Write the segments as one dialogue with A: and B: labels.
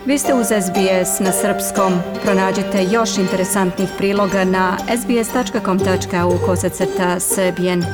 A: Vi ste uz SBS na srpskom. Pronađite još interesantnih priloga na sbs.com.au/srbijen.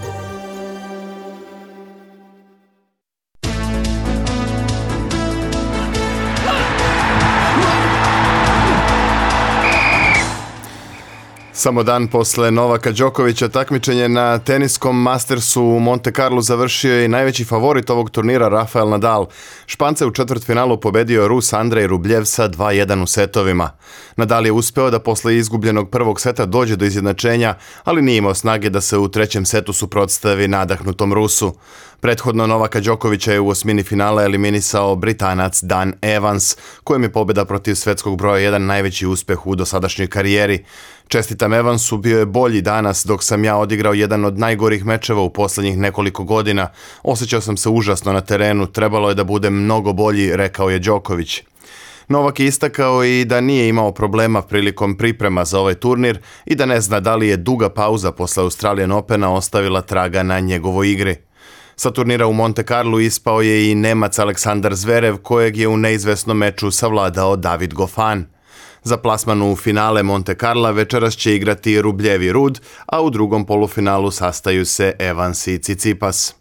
B: Samo dan posle Novaka Đokovića takmičenje na teniskom Mastersu u Monte Carlo završio je i najveći favorit ovog turnira Rafael Nadal. Špance u četvrtfinalu pobedio Rus Andrej Rubljev sa 2:1 u setovima. Nadal je uspeo da posle izgubljenog prvog seta dođe do izjednačenja, ali nije imao snage da se u trećem setu suprotstavi nadahnutom Rusu. Prethodno Novaka Đokovića je u osmini finala eliminisao Britanac Dan Evans, kojem je pobjeda protiv svetskog broja 1 najveći uspeh u dosadašnjoj karijeri. Čestitam Evansu, bio je bolji danas dok sam ja odigrao jedan od najgorih mečeva u posljednjih nekoliko godina. Osjećao sam se užasno na terenu, trebalo je da budem mnogo bolji, rekao je Đoković. Novak je istakao i da nije imao problema prilikom priprema za ovaj turnir i da ne zna da li je duga pauza posle Australian Opena ostavila traga na njegovoj igri. Sa turnira u Monte Carlo ispao je i Nemac Aleksandar Zverev, kojeg je u neizvesnom meču savladao David Goffin. Za plasman u finale Monte Carla večeras će igrati Rubljev i Rud, a u drugom polufinalu sastaju se Evans i Tsitsipas.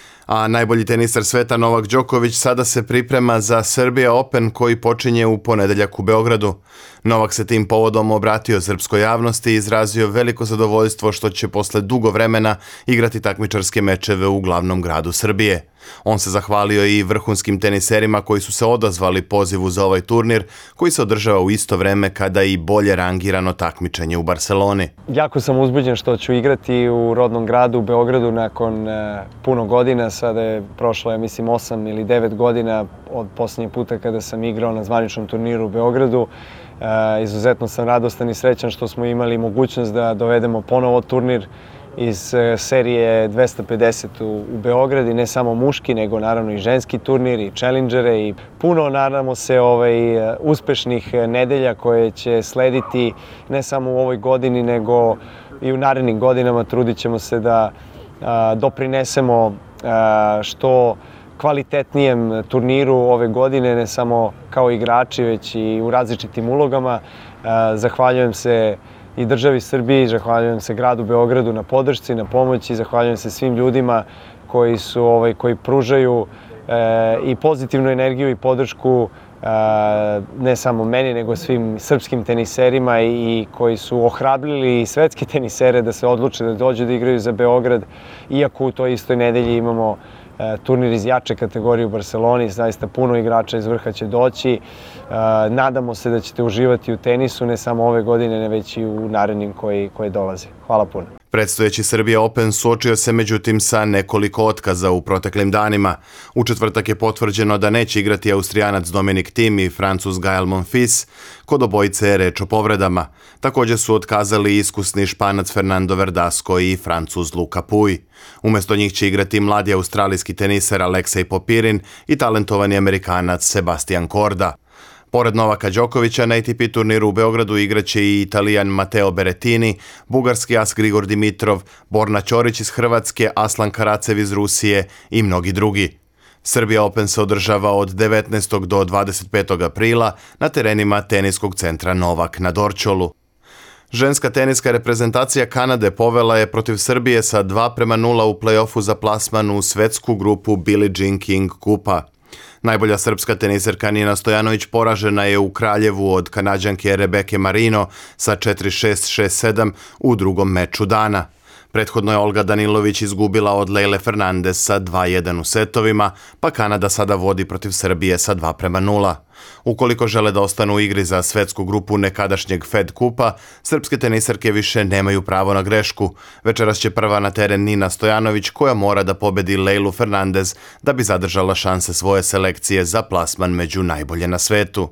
B: A najbolji teniser sveta Novak Đoković sada se priprema za Serbia Open koji počinje u ponedeljak u Beogradu. Novak se tim povodom obratio srpskoj javnosti i izrazio veliko zadovoljstvo što će posle dugo vremena igrati takmičarske mečeve u glavnom gradu Srbije. On se zahvalio i vrhunskim teniserima koji su se odazvali pozivu za ovaj turnir koji se održava u isto vreme kada i bolje rangirano takmičenje u Barseloni.
C: Jako sam uzbuđen što ću igrati u rodnom gradu u Beogradu nakon puno godina. Sada je prošlo, ja mislim, 8 ili 9 godina od posljednjeg puta kada sam igrao na zvaničnom turniru u Beogradu. Izuzetno sam radostan i srećan što smo imali mogućnost da dovedemo ponovo turnir iz serije 250 u Beograd i ne samo muški, nego naravno i ženski turnir i challengere i puno, nadamo se, uspešnih nedelja koje će slediti ne samo u ovoj godini, nego i u narednim godinama. Trudit ćemo se da doprinesemo što kvalitetnijem turniru ove godine, ne samo kao igrači, već i u različitim ulogama. Zahvaljujem se i državi Srbiji, zahvaljujem se gradu Beogradu na podršci, na pomoći, zahvaljujem se svim ljudima koji pružaju i pozitivnu energiju i podršku ne samo meni, nego svim srpskim teniserima i koji su ohrabrili i svetske tenisere da se odluče da dođu da igraju za Beograd, iako u toj istoj nedelji imamo turnir iz jače kategorije u Barseloni. Zaista puno igrača iz vrha će doći. Nadamo se da ćete uživati u tenisu, ne samo ove godine, već i u narednim koje dolaze. Hvala puno.
B: Predstojeći Serbia Open suočio se međutim sa nekoliko otkaza u proteklim danima. U četvrtak je potvrđeno da neće igrati Austrijanac Dominic Thiem i Francuz Gael Monfils. Kod obojice je reč o povredama. Također su otkazali iskusni Španac Fernando Verdasco i Francuz Luka Pouille. Umjesto njih će igrati mladi australijski teniser Aleksej Popirin i talentovani Amerikanac Sebastian Korda. Pored Novaka Đokovića na ATP turniru u Beogradu igraće i Italijan Matteo Berrettini, bugarski as Grigor Dimitrov, Borna Ćorić iz Hrvatske, Aslan Karacev iz Rusije i mnogi drugi. Serbia Open se održava od 19. do 25. aprila na terenima teniskog centra Novak na Dorćolu. Ženska teniska reprezentacija Kanade povela je protiv Srbije sa 2:0 u play-offu za plasman u svetsku grupu Billie Jean King kupa. Najbolja srpska teniserka Nina Stojanović poražena je u Kraljevu od Kanađanke Rebeke Marino sa 4-6, 6-7 u drugom meču dana. Prethodno je Olga Danilović izgubila od Lejle Fernandez sa 2:1 u setovima, pa Kanada sada vodi protiv Srbije sa 2:0. Ukoliko žele da ostanu u igri za svetsku grupu nekadašnjeg Fed kupa, srpske teniserke više nemaju pravo na grešku. Večeras će prva na teren Nina Stojanović, koja mora da pobedi Lejlu Fernandez da bi zadržala šanse svoje selekcije za plasman među najbolje na svetu.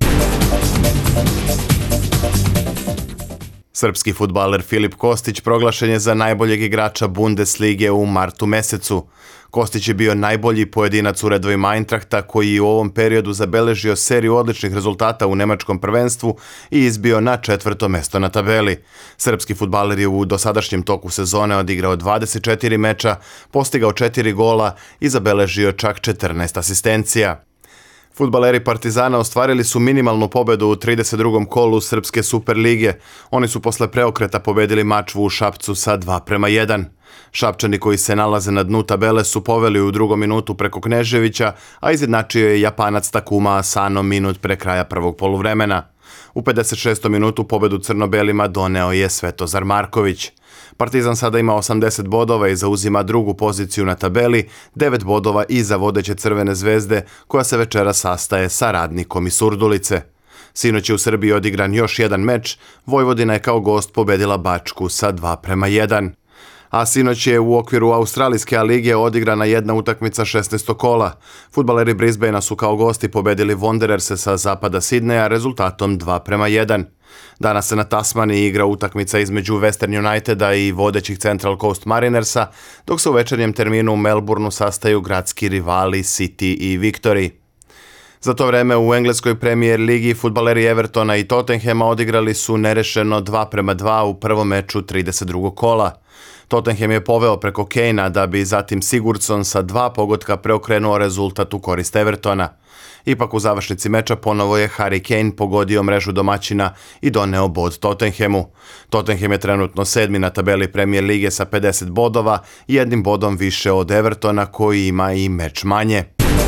B: Srpski fudbaler Filip Kostić proglašen je za najboljeg igrača Bundeslige u martu mesecu. Kostić je bio najbolji pojedinac u redovima Eintrachta, koji je u ovom periodu zabeležio seriju odličnih rezultata u nemačkom prvenstvu i izbio na 4. mesto na tabeli. Srpski fudbaler je u dosadašnjem toku sezone odigrao 24 meča, postigao 4 gola i zabeležio čak 14 asistencija. Fudbaleri Partizana ostvarili su minimalnu pobedu u 32. kolu Srpske Superlige. Oni su posle preokreta pobedili Mačvu u Šapcu sa 2:1. Šapčani koji se nalaze na dnu tabele su poveli u drugom minutu preko Kneževića, a izjednačio je Japanac Takuma Asano minut pre kraja prvog poluvremena. U 56. minutu pobedu crno-belima doneo je Svetozar Marković. Partizan sada ima 80 bodova i zauzima drugu poziciju na tabeli, 9 bodova iza vodeće Crvene zvezde, koja se večera sastaje sa Radnikom iz Surdulice. Sinoć je u Srbiji odigran još jedan meč, Vojvodina je kao gost pobedila Bačku sa 2:1. A sinoć je u okviru Australijske A-lige odigrana jedna utakmica 16. kola. Fudbaleri Brisbanea su kao gosti pobedili Wandererse sa zapada Sidneja rezultatom 2:1. Danas se na Tasmaniji igra utakmica između Western Uniteda i vodećih Central Coast Marinersa, dok se u večernjem terminu u Melbourneu sastaju gradski rivali City i Victory. Za to vreme u engleskoj Premier ligi fudbaleri Evertona i Tottenhama odigrali su nerešeno 2:2 u prvom meču 32. kola. Tottenham je poveo preko Kanea da bi zatim Sigurdsson sa 2 pogotka preokrenuo rezultat u korist Evertona. Ipak u završnici meča ponovo je Harry Kane pogodio mrežu domaćina i doneo bod Tottenhamu. Tottenham je trenutno 7. na tabeli Premier lige sa 50 bodova i 1 bodom više od Evertona koji ima i meč manje.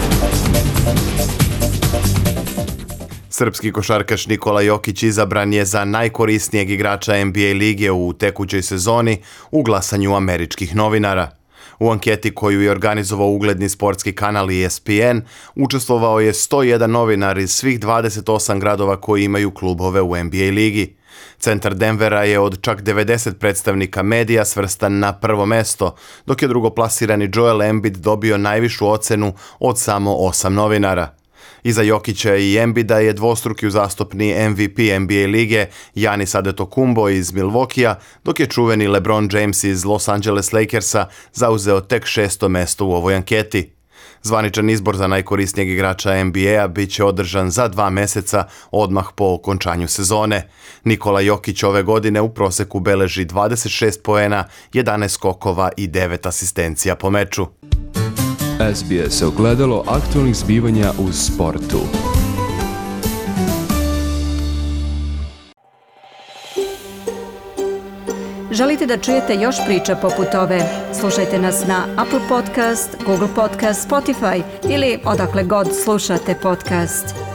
B: Srpski košarkaš Nikola Jokić izabran je za najkorisnijeg igrača NBA lige u tekućoj sezoni u glasanju američkih novinara. U anketi koju je organizovao ugledni sportski kanal ESPN učestvovao je 101 novinar iz svih 28 gradova koji imaju klubove u NBA ligi. Centar Denvera je od čak 90 predstavnika medija svrstan na prvo mesto, dok je drugoplasirani Joel Embiid dobio najvišu ocenu od samo 8 novinara. Iza Jokića i Embida je dvostruki uzastopni MVP NBA lige Giannis Antetokounmpo iz Milwaukeea, dok je čuveni LeBron James iz Los Angeles Lakersa zauzeo tek 6. mesto u ovoj anketi. Zvaničan izbor za najkorisnijeg igrača NBA-a bit će održan za 2 meseca odmah po okončanju sezone. Nikola Jokić ove godine u proseku beleži 26 poena, 11 skokova i 9 asistencija po meču.
D: SBS ogledalo aktualnih zbivanja u sportu.
A: Želite da čujete još priča poput ove? Slušajte nas na Apple Podcast, Google Podcast, Spotify ili odakle god slušate podcast.